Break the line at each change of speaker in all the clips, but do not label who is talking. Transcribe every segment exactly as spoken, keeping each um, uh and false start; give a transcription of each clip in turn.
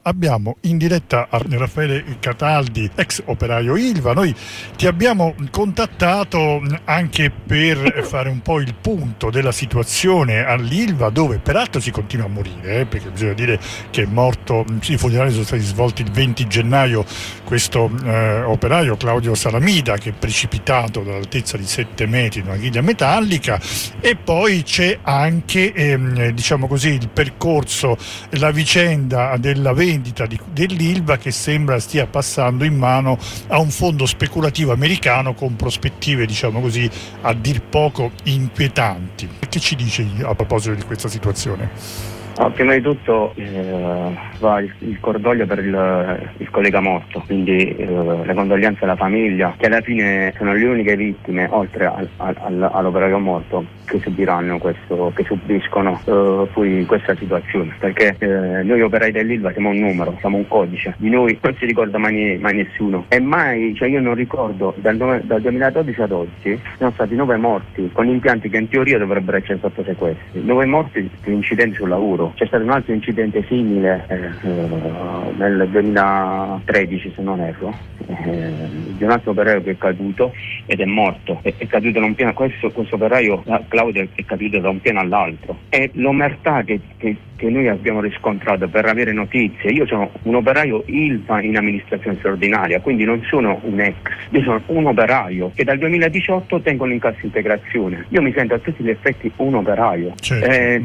abbiamo in diretta Raffaele Cataldi, ex operaio Ilva. Noi ti abbiamo contattato anche per fare un po' il punto della situazione all'Ilva, dove peraltro si continua a morire, eh, perché bisogna dire che è morto, i funerali sono stati svolti il venti gennaio, questo eh, operaio Claudio Salamida, che è precipitato dall'altezza di sette metri in una griglia metallica. E poi c'è anche ehm, diciamo così il percorso, la vicenda della vendita di, dell'Ilva, che sembra stia passando in mano a un fondo speculativo americano con prospettive, diciamo così, a dir poco inquietanti. Che ci dice a proposito di questa situazione?
No, prima di tutto eh, va il, il cordoglio per il, il collega morto, quindi eh, le condoglianze alla famiglia, che alla fine sono le uniche vittime, oltre al, al, all'operaio morto, che subiranno questo, che subiscono eh, poi questa situazione, perché eh, noi operai dell'Ilva siamo un numero, siamo un codice, di noi non si ricorda mai, mai nessuno, e mai, cioè io non ricordo, dal, dal duemiladodici ad oggi sono stati nove morti con impianti che in teoria dovrebbero essere sotto sequestri, nove morti per incidenti sul lavoro. C'è stato un altro incidente simile eh, eh, nel duemilatredici, se non erro, eh, di un altro operaio che è caduto ed è morto, è, è caduto da un piano, questo, questo operaio Claudio è caduto da un piano all'altro, e l'omertà che, che, che noi abbiamo riscontrato per avere notizie. Io sono un operaio Ilva in amministrazione straordinaria, quindi non sono un ex, io sono un operaio che dal duemiladiciotto tengono in cassa integrazione. Io mi sento a tutti gli effetti un operaio,
certo.
eh,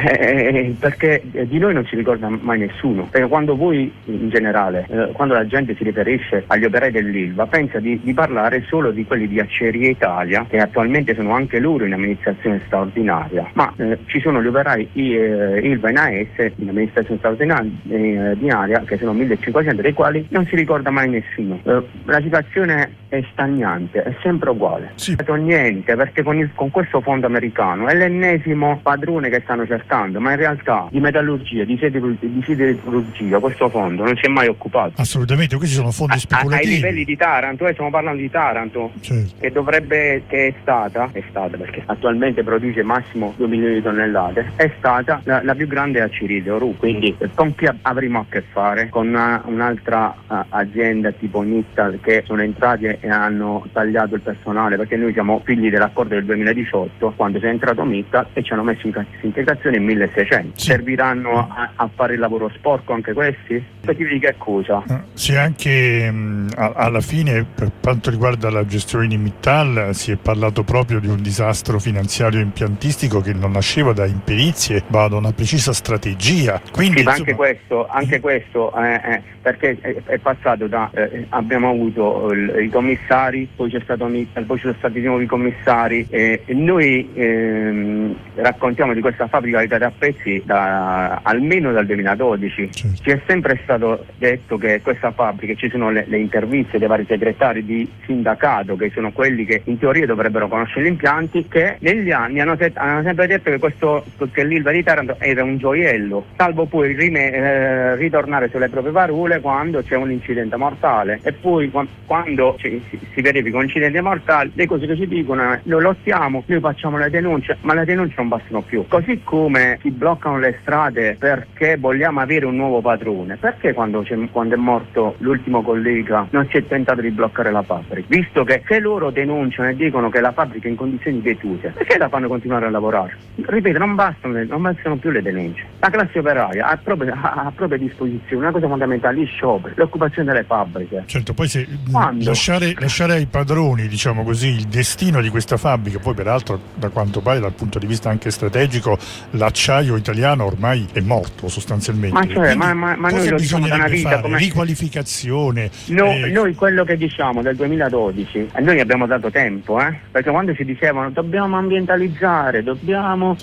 eh, perché di noi non si ricorda mai nessuno, perché quando voi in generale, eh, quando la gente si riferisce agli operai dell'Ilva, pensa di, di parlare solo di quelli di Acciaierie Italia, che attualmente sono anche loro in amministrazione straordinaria, ma eh, ci sono gli operai eh, Ilva in A S in amministrazione straordinaria, che sono millecinquecento, dei quali non si ricorda mai nessuno. Eh, la situazione è stagnante, è sempre uguale,
sì.
Non è niente, perché con, il, con questo fondo americano è l'ennesimo padrone che stanno cercando, ma in realtà di metallurgia, di siderurgia questo fondo non si è mai occupato.
Assolutamente, questi sono fondi speculativi.
A, ai livelli di Taranto, eh, stiamo parlando di Taranto,
certo.
che dovrebbe, che è stata, è stata perché attualmente produce massimo due milioni di tonnellate, è stata la, la più grande Acciaierie Oru, quindi con chi avremo a che fare? Con una, un'altra uh, azienda tipo Nittal, che sono entrati e hanno tagliato il personale, perché noi siamo figli dell'accordo del duemiladiciotto, quando si è entrato Nittal, e ci hanno messo in cassa integrazione in milleseicento. Sì. Serviranno a, a fare il lavoro sporco anche questi? Per dire che cosa?
Uh, sì, anche mh, a, alla fine, per quanto riguarda la gestione di Mittal, si è parlato proprio di un disastro finanziario impiantistico che non nasceva da imperizie, ma da una precisa strategia. Quindi,
sì, ma
insomma...
anche questo, anche questo eh, eh, perché è, è passato da eh, abbiamo avuto il, i commissari, poi c'è stato Mittal, poi ci sono stati di nuovi commissari, eh, e noi ehm, raccontiamo di questa fabbrica di a pezzi da, almeno dal duemiladodici.
Certo.
Ci è sempre stato detto che questa fabbrica, ci sono le, le interviste dei vari segretari di sindacato, che sono quelli che in teoria dovrebbero conoscere gli impianti, che negli anni hanno, set, hanno sempre detto che questo che l'Ilva di Taranto era un gioiello, salvo poi rime, eh, ritornare sulle proprie parole quando c'è un incidente mortale, e poi quando ci, si, si verifica un incidente mortale, le cose che ci dicono è: noi lottiamo, noi facciamo le denunce, ma le denunce non bastano più. Così come si bloccano le strade perché vogliamo avere un nuovo padrone, perché quando, c'è, quando è morto l'ultimo collega non si è tentato di bloccare la fabbrica? Visto che se loro denunciano e dicono che la fabbrica è in condizioni vetuse, perché la fanno continuare a lavorare? Ripeto, non bastano, non bastano più le denunce. La classe operaia ha proprio a propria disposizione una cosa fondamentale: gli scioperi, l'occupazione delle fabbriche.
Certo, poi se lasciare, lasciare ai padroni, diciamo così, il destino di questa fabbrica, poi peraltro da quanto pare dal punto di vista anche strategico l'acciaio italiano ormai è morto sostanzialmente.
Ma, cioè, ma, ma, ma noi lo diciamo da una vita, come...
riqualificazione.
No,
eh...
Noi quello che diciamo del duemiladodici, e noi abbiamo dato tempo, eh? Perché quando ci dicevano dobbiamo ambientalizzare, dobbiamo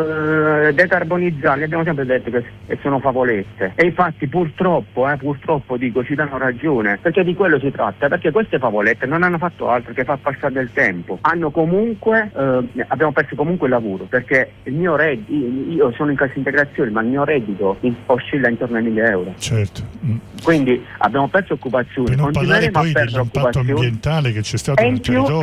eh, decarbonizzare, abbiamo sempre detto che, che sono favolette, e infatti purtroppo, eh, purtroppo dico, ci danno ragione, perché di quello si tratta, perché queste favolette non hanno fatto altro che far passare del tempo, hanno comunque eh, abbiamo perso comunque il lavoro, perché il mio reddito, io sono in cassa integrazione, ma il mio reddito oscilla intorno ai mille euro.
Certo. Mm.
Quindi abbiamo perso occupazione,
per non parlare poi
dell'impatto
ambientale che c'è stato
e
nel
in più,
territorio.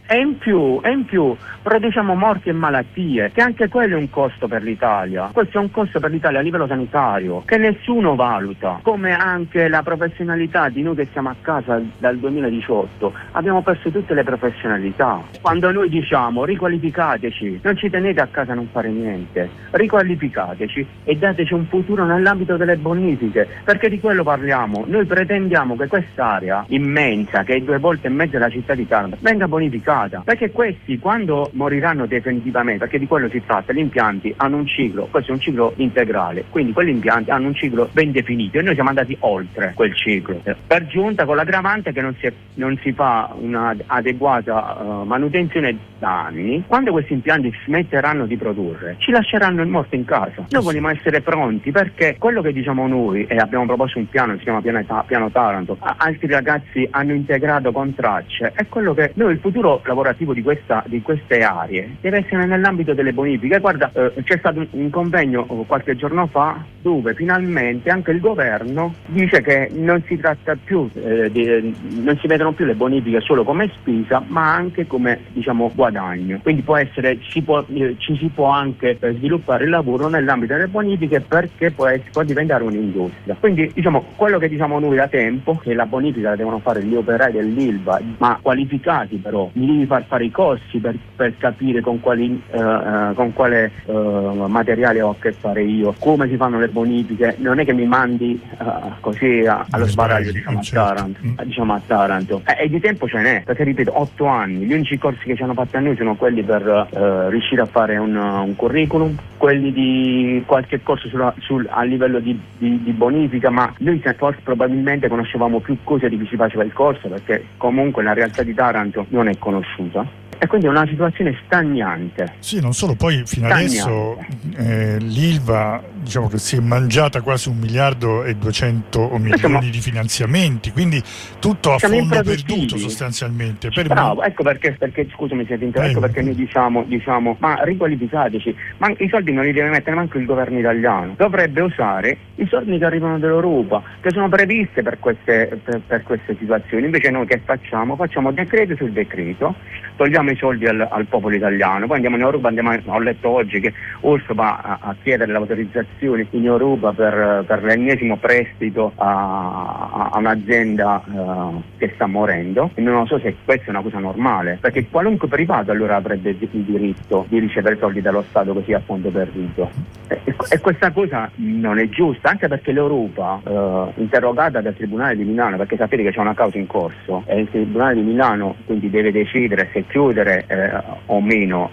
E in più, e in più produciamo morti e malattie, che anche quello è un costo per l'Italia. Questo è un costo per l'Italia a livello sanitario, che nessuno valuta. Come anche la professionalità di noi che siamo a casa dal duemiladiciotto, abbiamo perso tutte le professionalità. Quando noi diciamo riqualificateci, non ci tenete a casa a non fare niente, riqualificateci e dateci un futuro nell'ambito delle bonifiche, perché di quello parliamo. Noi pretendiamo che quest'area immensa, che è due volte e mezza la città di Taranto, venga bonificata. Perché questi, quando moriranno definitivamente, perché di quello si tratta, gli impianti hanno un ciclo, questo è un ciclo integrale, quindi quegli impianti hanno un ciclo ben definito e noi siamo andati oltre quel ciclo, per giunta con l'aggravante che non si, è, non si fa una adeguata uh, manutenzione da anni. Quando questi impianti smetteranno di produrre, ci lasceranno il morto in casa. Noi vogliamo essere pronti, perché quello che diciamo noi, e abbiamo proposto un piano, si chiama Piano, piano Taranto, altri ragazzi hanno integrato con tracce, è quello che noi, il futuro lavorativo di, questa, di queste aree deve essere nell'ambito delle bonifiche. Guarda, eh, c'è stato un, un convegno qualche giorno fa dove finalmente anche il governo dice che non si tratta più eh, di, non si vedono più le bonifiche solo come spesa, ma anche come, diciamo, guadagno. Quindi può essere, si può, eh, ci si può anche eh, sviluppare il lavoro nell'ambito delle bonifiche, perché può, essere, può diventare un'industria. Quindi, diciamo, quello che diciamo noi da tempo, che la bonifica la devono fare gli operai dell'Ilva, ma qualificati però, mi devi far fare i corsi per, per capire con, quali, uh, uh, con quale uh, materiale ho a che fare io, come si fanno le bonifiche. Non è che mi mandi uh, così a, allo sbaraglio, diciamo, certo. a Taranto, mm. diciamo a Taranto. E, e di tempo ce n'è, perché ripeto, otto anni, gli unici corsi che ci hanno fatto a noi sono quelli per uh, riuscire a fare un, un curriculum, quelli di qualche corso sulla, sul, a livello di, di, di bonifica, ma noi forse probabilmente conoscevamo più cose di chi ci faceva il corso, perché comunque la realtà di Taranto non è conosciuta. E quindi è una situazione stagnante.
Sì, non solo, poi fino stagnante. adesso eh, l'Ilva, diciamo che si è mangiata quasi un miliardo e duecento milioni siamo, di finanziamenti, quindi tutto a fondo perduto sostanzialmente. Per
Bravo, me... ecco perché, perché scusami se ti interrompo, perché noi diciamo, diciamo ma riqualificateci, ma i soldi non li deve mettere neanche il governo italiano, dovrebbe usare i soldi che arrivano dall'Europa, che sono previste per queste, per, per queste situazioni. Invece noi che facciamo? Facciamo decreto sul decreto, togliamo i soldi al, al popolo italiano, poi andiamo in Europa, andiamo a, ho letto oggi che Urso va a, a chiedere l'autorizzazione in Europa per, per l'ennesimo prestito a, a, a un'azienda uh, che sta morendo, e non so se questa è una cosa normale, perché qualunque privato allora avrebbe il diritto di ricevere soldi dallo Stato così a fondo perduto, e, e questa cosa non è giusta, anche perché l'Europa uh, interrogata dal Tribunale di Milano, perché sapete che c'è una causa in corso e il Tribunale di Milano quindi deve decidere se chiudere Eh, o meno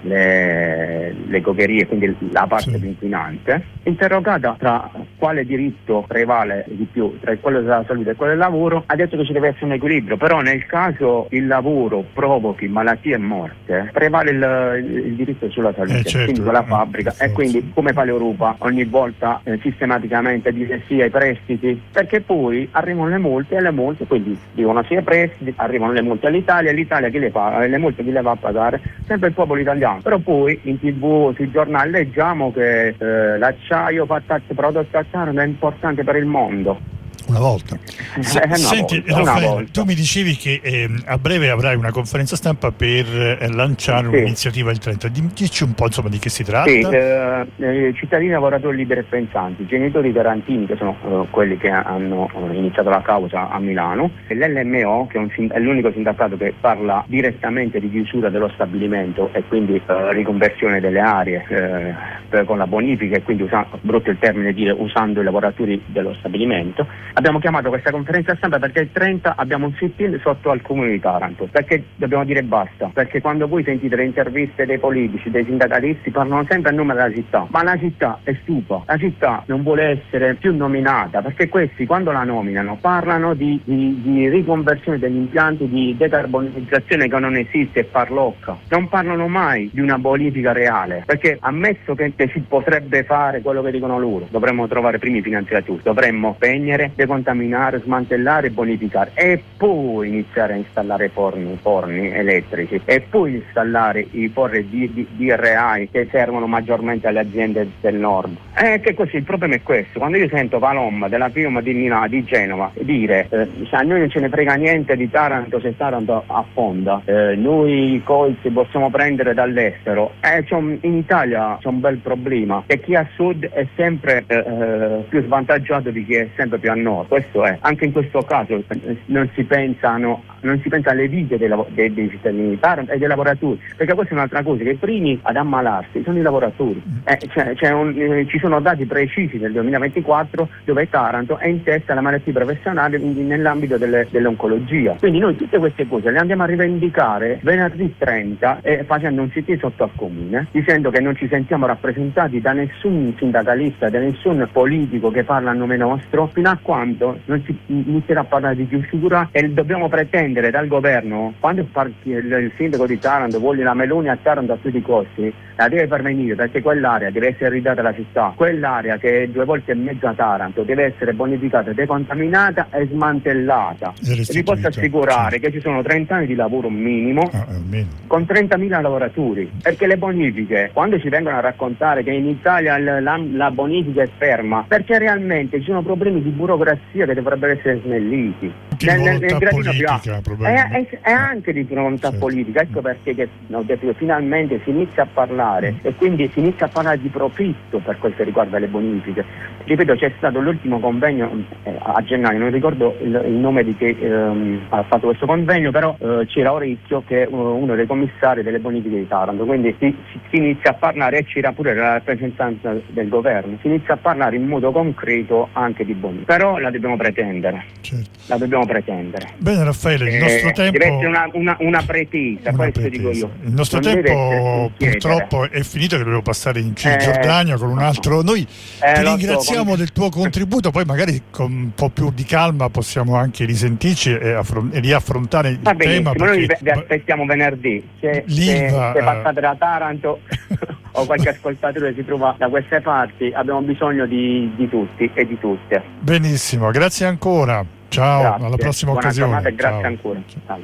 le, le cocherie, quindi la parte sì. più inquinante, interrogata tra quale diritto prevale di più, tra quello della salute e quello del lavoro, ha detto che ci deve essere un equilibrio, però nel caso il lavoro provochi malattie e morte, prevale il, il diritto sulla salute, eh, certo. quindi con la fabbrica, eh, e quindi come fa l'Europa ogni volta eh, sistematicamente dire sì ai prestiti, perché poi arrivano le multe e le multe, quindi dicono sì ai prestiti, arrivano le multe all'Italia, l'Italia chi le paga? Le multe chi le va a pagare? Sempre il popolo italiano. Però poi in tv, sui giornali leggiamo che eh, l'acciaio fatto prodotto a Taranto è importante per il mondo.
Una volta. S-
una
Senti,
volta,
Raffaele,
una volta.
tu mi dicevi che eh, a breve avrai una conferenza stampa per eh, lanciare sì. un'iniziativa il trenta. Dici un po' insomma di che si tratta.
Sì, eh, eh, cittadini lavoratori liberi e pensanti, genitori tarantini, che sono eh, quelli che hanno eh, iniziato la causa a Milano, e l'L M O, che è, un, è l'unico sindacato che parla direttamente di chiusura dello stabilimento e quindi eh, riconversione delle aree eh, per, con la bonifica, e quindi usa, brutto il termine dire usando i lavoratori dello stabilimento. Abbiamo chiamato questa conferenza stampa perché il trenta abbiamo un sit-in sotto al comune di Taranto, perché dobbiamo dire basta, perché quando voi sentite le interviste dei politici, dei sindacalisti, parlano sempre a nome della città, ma la città è stufa, la città non vuole essere più nominata, perché questi quando la nominano parlano di, di, di riconversione degli impianti, di decarbonizzazione che non esiste e farlocca, non parlano mai di una bonifica reale, perché ammesso che, che si potrebbe fare quello che dicono loro, dovremmo trovare primi finanziatori, dovremmo spegnere decontaminare, smantellare e bonificare, e poi iniziare a installare forni, forni elettrici, e poi installare i forni di, di, di R A I che servono maggiormente alle aziende del nord. Eh, che così il problema è questo: quando io sento Palomba della Piuma di Milano, di Genova dire eh, a noi non ce ne frega niente di Taranto se Taranto affonda, eh, noi i colzi possiamo prendere dall'estero, eh, c'è un, in Italia c'è un bel problema, che chi è a sud è sempre eh, eh, più svantaggiato di chi è sempre più a nord. Questo è, anche in questo caso eh, non si pensano non si pensa alle vite dei, dei, dei cittadini di Taranto e dei lavoratori, perché questa è un'altra cosa, che i primi ad ammalarsi sono i lavoratori. Eh, c'è, c'è un, eh, ci sono dati precisi del duemilaventiquattro dove Taranto è in testa alla malattie professionali nell'ambito delle, dell'oncologia. Quindi noi tutte queste cose le andiamo a rivendicare venerdì trenta eh, facendo un sit-in sotto al comune, dicendo che non ci sentiamo rappresentati da nessun sindacalista, da nessun politico che parla a nome nostro, fino a quando non si inizierà a parlare di chiusura, e dobbiamo pretendere dal governo, quando il, il sindaco di Taranto vuole la Meloni a Taranto a tutti i costi, la deve far venire, perché quell'area deve essere ridata alla città, quell'area che è due volte e mezzo a Taranto deve essere bonificata, decontaminata e smantellata. E vi posso assicurare, sì, che ci sono trenta anni di lavoro minimo, ah, con trentamila lavoratori, perché le bonifiche, quando ci vengono a raccontare che in Italia la, la, la bonifica è ferma, perché realmente ci sono problemi di burocrazia che dovrebbero essere snelliti. Nel, nel, nel gradino più alto. È, è, è anche di volontà sì. politica, ecco perché che, ho detto che finalmente si inizia a parlare, mm. e quindi si inizia a parlare di profitto per quel che riguarda le bonifiche. Ripeto, c'è stato l'ultimo convegno eh, a gennaio, non ricordo il, il nome di chi ehm, ha fatto questo convegno, però eh, c'era Orizio che è uno dei commissari delle bonifiche di Taranto, quindi si, si, si inizia a parlare, e c'era pure la rappresentanza del governo, si inizia a parlare in modo concreto anche di bonifiche, però la dobbiamo pretendere, certo. la dobbiamo pretendere.
Bene Raffaele, il nostro
eh,
tempo...
deve essere una, una, una pretesa, una questo pretesa. dico io.
Il nostro non tempo purtroppo è finito, che dovevo passare in Cisgiordania eh, con un altro... Noi eh, ti ringraziamo so, del tuo contributo, poi magari con un po' più di calma possiamo anche risentirci e, affron- e riaffrontare il
Va
tema.
Perché... Noi vi aspettiamo venerdì, se, se, se passate da Taranto o qualche ascoltatore si trova da queste parti, abbiamo bisogno di, di tutti e di tutte.
Benissimo, grazie ancora. Ciao, grazie. Alla prossima
Buona
occasione.
Giornata e grazie
Ciao.
ancora. Ciao.